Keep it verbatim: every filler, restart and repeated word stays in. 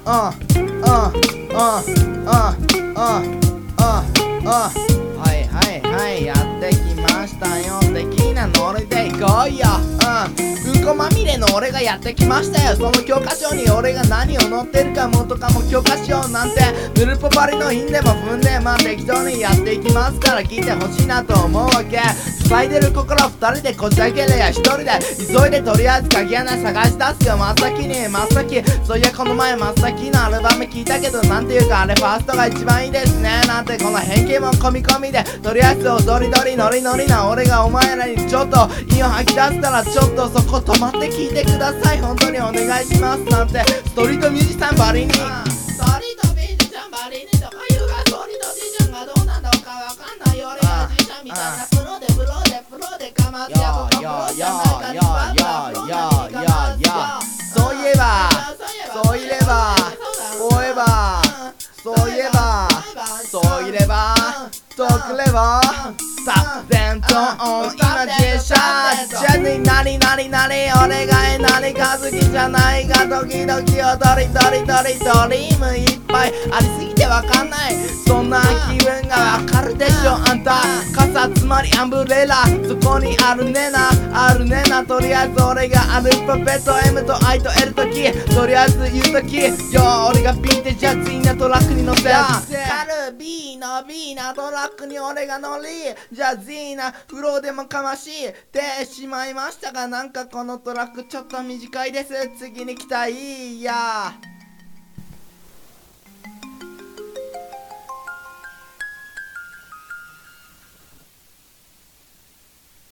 あああああああはいはいはいやってきましたよ。的なノリでいこうよ。うんうんこまみれの俺がやってきましたよ。その教科書に俺が何を載ってるかもとかも教科書なんてヌルポパリの品でも踏んでまあ適当にやっていきますから聞いてほしいなと思うわけ。塞いでる心二人でこじ開けりゃ一人で急いでとりあえず鍵穴探し出すよ。真っ先に真っ先そういやこの前真っ先のアルバム聞いたけどなんていうかあれファーストが一番いいですねなんてこの偏見も込み込みでとりあえず踊り踊りノリノリな俺がお前らにちょっと韻を吐き出したらちょっとそこ止まって聞いてください本当にお願いしますなんてストリートミュージシャンばりにストリートミュージシャンばりにとか言うがストリートジシャンがどうなんだかわかんない俺がジシャンみたいなプロでプロでプロでかまってや僕はプロじゃないからバカプロなんていかますよ。そういえばそういればそういえばそういえばそういればとくればタレントオン今実写じゃになになになに俺がえなにか好きじゃないが時々踊りドリドリドリームいっぱいありすぎてわかんないそんな気分がわかるでしょあんた傘つまりアンブレラそこにあるねなあるねなとりあえず俺がアルファベット M と I と L とキとりあえず言うときよ俺がピンでジャズイなトラックに乗せカルビーのビーなトラックに俺が乗りジャズイなフローでもかましてしまいましたがなんかこのトラックちょっと短いです次に期待や